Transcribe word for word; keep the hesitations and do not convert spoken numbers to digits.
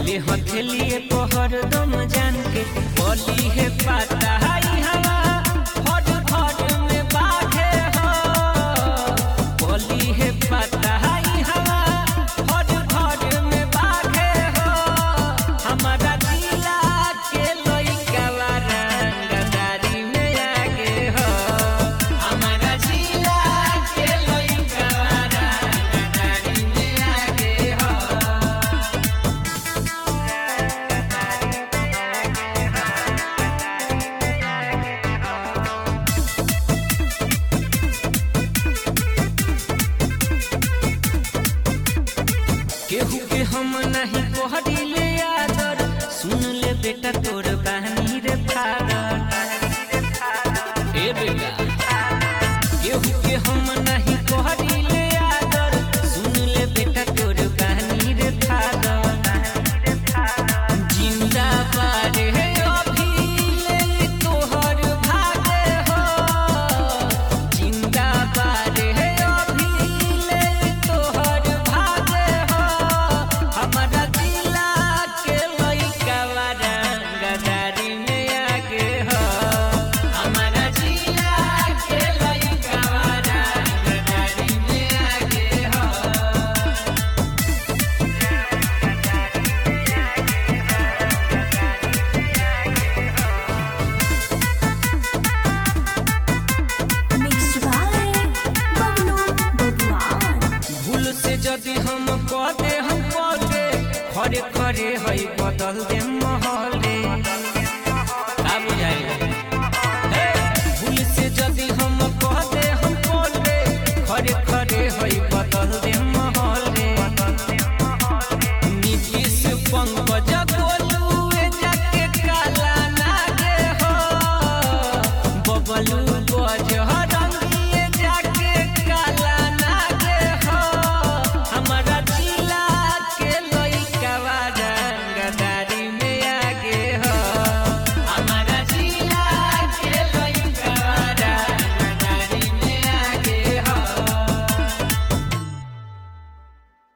ले हथेलिए पहर दम जान के बोली है पाता हाई हवा हट हट में बाघे हो बोली है पाता हाई हवा हट हट में बाघे हो हमारा दिला के लइका रंगदारी में आगे हो हमारा जिला के लइका रंगदारी में आगे हो केहू के हम नहीं कोहरिले आदर सुन ले बेटा तोर बहनी रे फादर ए बेटा केहू के हम नहीं कोहरिले आदर सुन ले बेटा तोर बहनी रे फादर जिंदाबाद है अभी ले तोहर भागे हो जिंदाबाद है अभी ले तोहर भागे हो हमारा जिला के लइका रंगदारी में आगे हो हमारा जिला के लइका रंगदारी में आगे हो Mixed by Bablu Babwan. भूल से जदि हम कदे हम कदे खरे खरे हई बदल दे महल